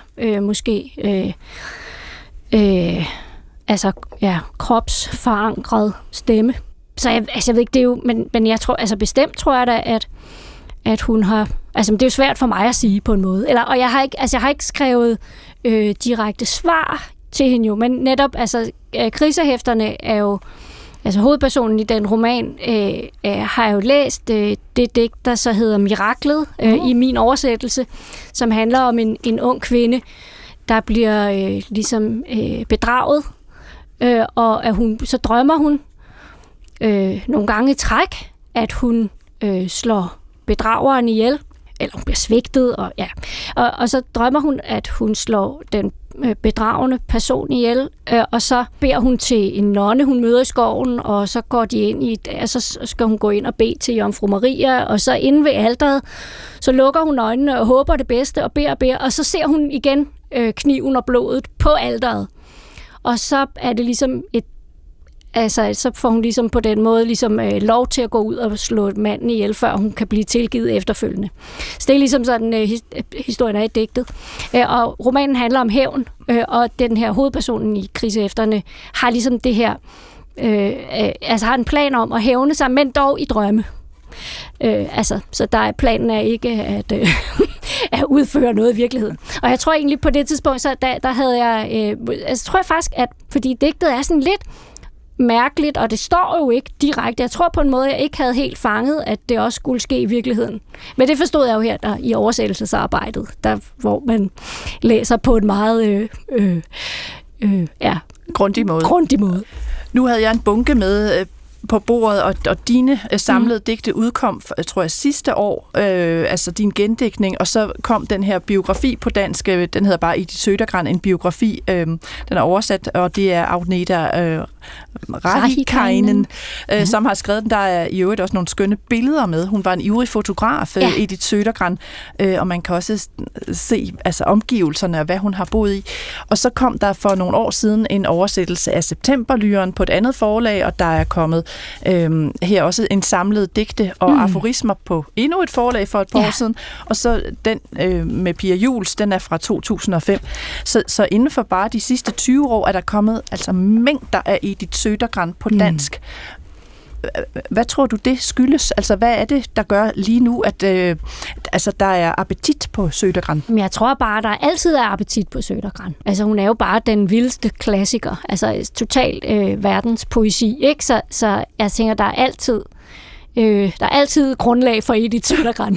kropsforankret stemme. Så jeg ved ikke, det er jo, men jeg tror, altså bestemt tror jeg da, at hun har, altså det er jo svært for mig at sige på en måde. Og jeg har ikke skrevet direkte svar til hende jo, men netop, altså krisehæfterne er jo, altså hovedpersonen i den roman har jo læst det digt, der så hedder Miraklet i min oversættelse, som handler om en ung kvinde, der bliver bedraget, og at så drømmer hun nogle gange i træk, at hun slår bedrageren ihjel, eller hun bliver svigtet, og så drømmer hun, at hun slår den bedragende person ihjel, og så beder hun til en nonne, hun møder i skoven, og så går de ind i, og så skal hun gå ind og bede til Jomfru Maria, og så inde ved alteret, så lukker hun øjnene og håber det bedste og beder, og så ser hun igen kniven og blodet på alteret. Og så er det ligesom så får hun ligesom på den måde lov til at gå ud og slå manden ihjel, før hun kan blive tilgivet efterfølgende. Så det er ligesom sådan historien er i digtet. Og romanen handler om hævn, og den her hovedpersonen i krisehæfterne har ligesom det her, har en plan om at hævne sig, men dog i drømme. Så planen er ikke at udføre noget i virkeligheden. Og jeg tror egentlig på det tidspunkt, så der havde jeg, tror jeg faktisk, at fordi digtet er sådan lidt mærkeligt, og det står jo ikke direkte. Jeg tror på en måde, jeg ikke havde helt fanget, at det også skulle ske i virkeligheden. Men det forstod jeg jo her der, i oversættelsesarbejdet, der, hvor man læser på en meget grundig måde. Nu havde jeg en bunke med på bordet, og dine samlede digte udkom, tror jeg, sidste år, altså din gendigtning, og så kom den her biografi på dansk, den hedder bare Edith Södergran, en biografi, den er oversat, og det er Agneta Rahikainen, som har skrevet den. Der er i øvrigt også nogle skønne billeder med. Hun var en ivrig fotograf, Edith Södergran, og man kan også se altså omgivelserne og hvad hun har boet i. Og så kom der for nogle år siden en oversættelse af Septemberlyren på et andet forlag, og der er kommet her også en samlet digte og aforismer på endnu et forlag for et par år siden, og så den med Pia Juuls, den er fra 2005. Så inden for bare de sidste 20 år er der kommet altså mængder af Edith Södergran på dansk. Hvad tror du, det skyldes? Altså, hvad er det, der gør lige nu, at der er appetit på Södergran? Jeg tror bare, der altid er appetit på Södergran. Altså, hun er jo bare den vildeste klassiker. Altså, totalt verdens poesi, ikke? Så jeg tænker, der er altid grundlag for Edith Södergran.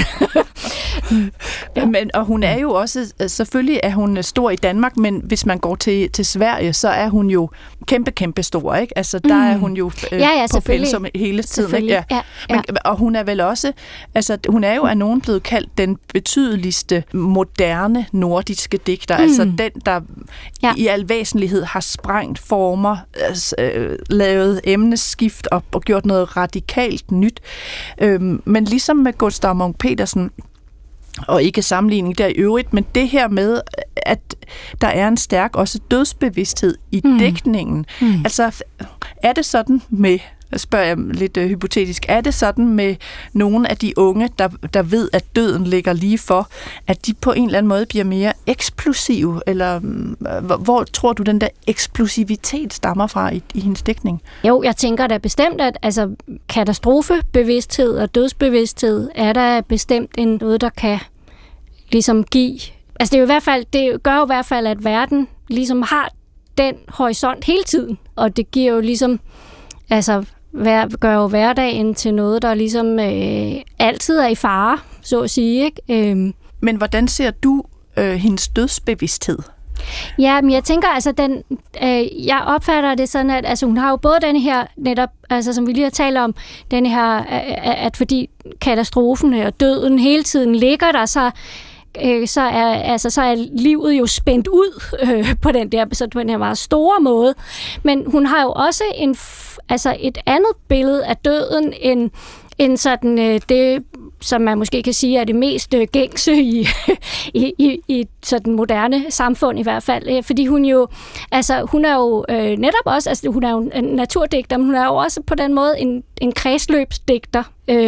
Og hun er jo også, selvfølgelig er hun stor i Danmark, men hvis man går til Sverige, så er hun jo kæmpe stor, ikke? Altså, der er hun jo på pensum hele tiden, ikke? Ja. Og hun er vel også, altså, hun er jo af nogen blevet kaldt den betydeligste moderne nordiske digter, altså den, der i al væsentlighed har sprængt former, lavet emneskift og gjort noget radikalt nyt. Men ligesom med Gustav Munch-Petersen, og ikke sammenligning der i øvrigt, men det her med, at der er en stærk også dødsbevidsthed i digtningen. Altså, er det sådan med spørger jeg lidt hypotetisk, er det sådan med nogle af de unge, der ved, at døden ligger lige for, at de på en eller anden måde bliver mere eksplosive, eller hvor tror du, den der eksplosivitet stammer fra i hendes digtning? Jo, jeg tænker da bestemt, at altså, katastrofebevidsthed og dødsbevidsthed er der bestemt noget, der kan ligesom give. Altså det gør jo i hvert fald, at verden ligesom har den horisont hele tiden, og det giver jo ligesom, altså gør jo hverdagen til noget, der ligesom altid er i fare, så at sige, ikke? Men hvordan ser du hendes dødsbevidsthed? Ja, men jeg tænker, altså jeg opfatter det sådan, at altså, hun har jo både den her, netop, altså som vi lige har talt om, den her, at fordi katastrofen og døden hele tiden ligger der, så er livet jo spændt ud på den her meget store måde. Men hun har jo også et andet billede af døden end sådan det, som man måske kan sige er det mest gængse i sådan moderne samfund i hvert fald. Fordi hun er jo netop også, altså hun er jo en naturdigter, men hun er jo også på den måde en kredsløbsdigter.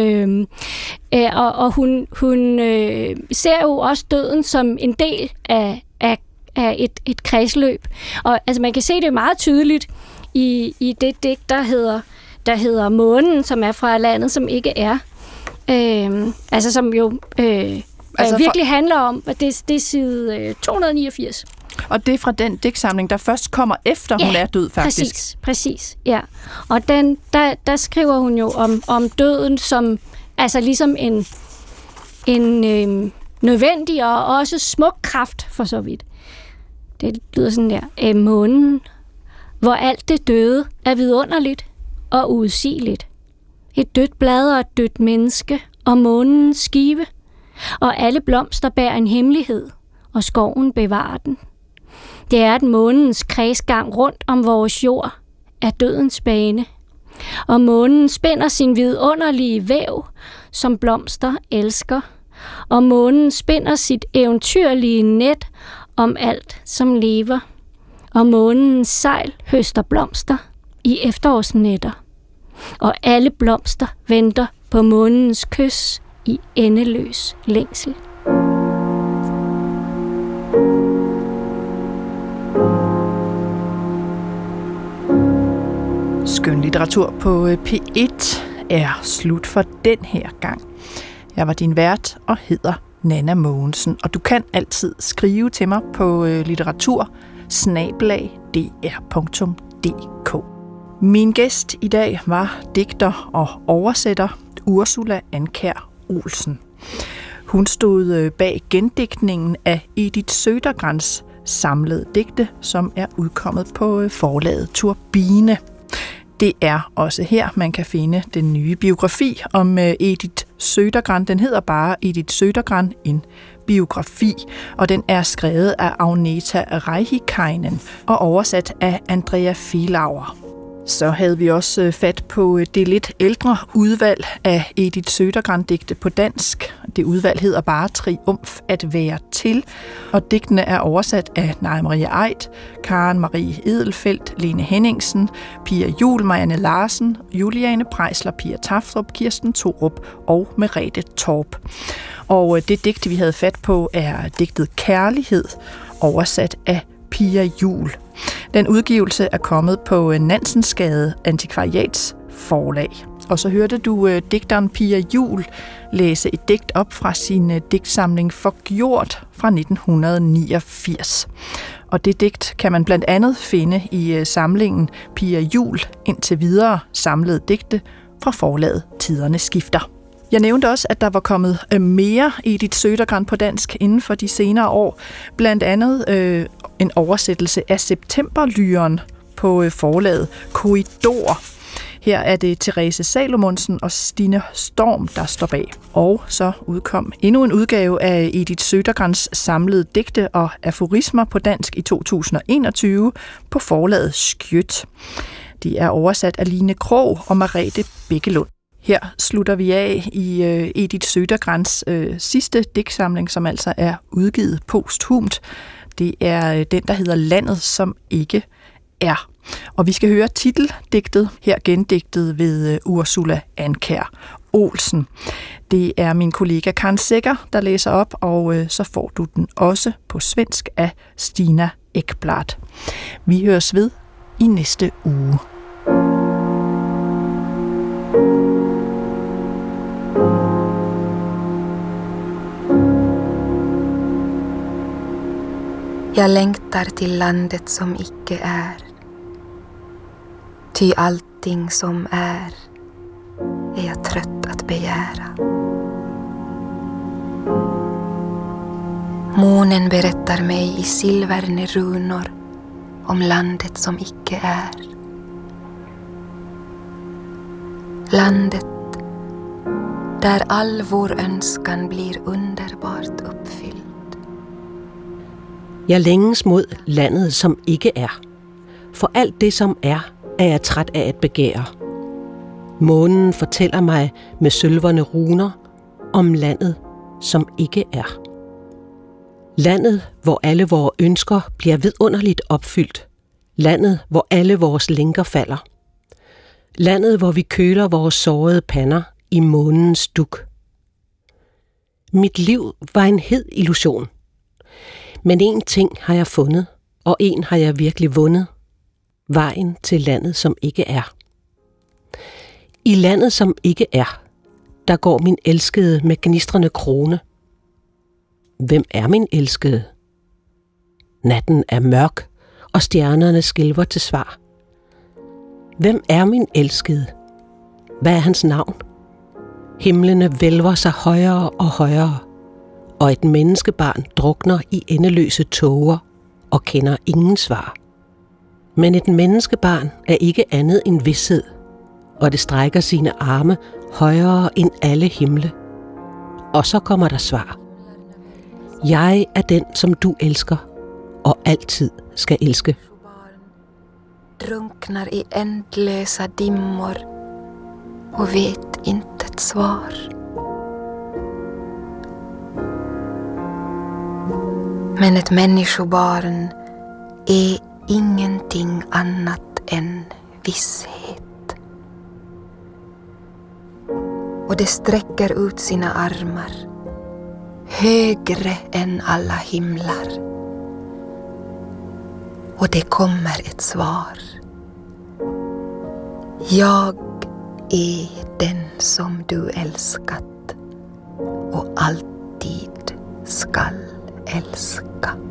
Og hun ser jo også døden som en del af et kredsløb. Og altså man kan se det meget tydeligt i det digt, der hedder Månen, som er fra landet, som ikke er. Altså som jo virkelig handler om, at det er side 289. Og det er fra den digtsamling, der først kommer efter, hun er død, faktisk. Præcis, ja. Og der skriver hun jo om døden som altså ligesom en nødvendig og også smuk kraft, for så vidt. Det lyder sådan der. Månen, hvor alt det døde er vidunderligt og udsigeligt. Et dødt blad og et dødt menneske, og månens skive. Og alle blomster bærer en hemmelighed, og skoven bevarer den. Det er, at månens kredsgang rundt om vores jord er dødens bane. Og månen spænder sin vidunderlige væv, som blomster elsker. Og månen spænder sit eventyrlige net om alt, som lever. Og månens sejl høster blomster i efterårsnætter. Og alle blomster venter på månens kys i endeløs længsel. Skønlitteratur på P1 er slut for den her gang. Jeg var din vært og hedder Nanna Mogensen, og du kan altid skrive til mig på litteratur@dr.dk. Min gæst i dag var digter og oversætter Ursula Andkjær Olsen. Hun stod bag gendigtningen af Edith Södergrans samlede digte, som er udkommet på forlaget Turbine. Det er også her, man kan finde den nye biografi om Edith Södergran. Den hedder bare Edith Södergran, en biografi, og den er skrevet af Agneta Räihikainen og oversat af Andrea Fielauer. Så havde vi også fat på det lidt ældre udvalg af Edith Södergran-digte på dansk. Det udvalg hedder bare Triumf at være til, og digtene er oversat af Naja Marie Aidt, Karen Marie Edelfeldt, Lene Henningsen, Pia Juhl, Marianne Larsen, Juliane Preisler, Pia Taftrup, Kirsten Thorup og Merete Torp. Og det digt, vi havde fat på, er digtet Kærlighed, oversat af Pia Juhl. Den udgivelse er kommet på Nansensgade Antikvariats forlag. Og så hørte du digteren Pia Juhl læse et digt op fra sin digtsamling Forgjort fra 1989. Og det digt kan man blandt andet finde i samlingen Pia Juhl indtil videre samlede digte fra forlaget Tiderne Skifter. Jeg nævnte også, at der var kommet mere Edith Södergran på dansk inden for de senere år. Blandt andet en oversættelse af Septemberlyren på forlaget Korridor. Her er det Therese Salomonsen og Stine Storm, der står bag. Og så udkom endnu en udgave af Edith Södergrans samlede digte og aforismer på dansk i 2021 på forlaget Skjødt. De er oversat af Line Krog og Merete Bækkelund. Her slutter vi af i Edith Södergrans sidste digtsamling, som altså er udgivet posthumt. Det er den, der hedder Landet, som ikke er. Og vi skal høre titeldigtet, her gendigtet ved Ursula Andkjær Olsen. Det er min kollega Karen Secher, der læser op, og så får du den også på svensk af Stina Ekblad. Vi høres ved i næste uge. Jag längtar till landet som icke är. Ty allting som är jag trött att begära. Månen berättar mig i silverne runor om landet som icke är. Landet där all vår önskan blir underbart uppfylld. Jeg længes mod landet, som ikke er. For alt det, som er jeg træt af at begære. Månen fortæller mig med sølverne runer om landet, som ikke er. Landet, hvor alle vores ønsker bliver vidunderligt opfyldt. Landet, hvor alle vores lænker falder. Landet, hvor vi køler vores sårede pander i månens duk. Mit liv var en hed illusion. Men en ting har jeg fundet, og en har jeg virkelig vundet. Vejen til landet, som ikke er. I landet, som ikke er, der går min elskede med gnistrende krone. Hvem er min elskede? Natten er mørk, og stjernerne skælver til svar. Hvem er min elskede? Hvad er hans navn? Himlene vælver sig højere og højere, og et menneskebarn drukner i endeløse tåger og kender ingen svar. Men et menneskebarn er ikke andet end vished, og det strækker sine arme højere end alle himle. Og så kommer der svar. Jeg er den, som du elsker, og altid skal elske. Drunknar i ändlösa dimmor och vet intet svar. Men ett människobarn är ingenting annat än visshet. Och det sträcker ut sina armar högre än alla himlar. Och det kommer ett svar. Jag är den som du älskat och alltid skall älska.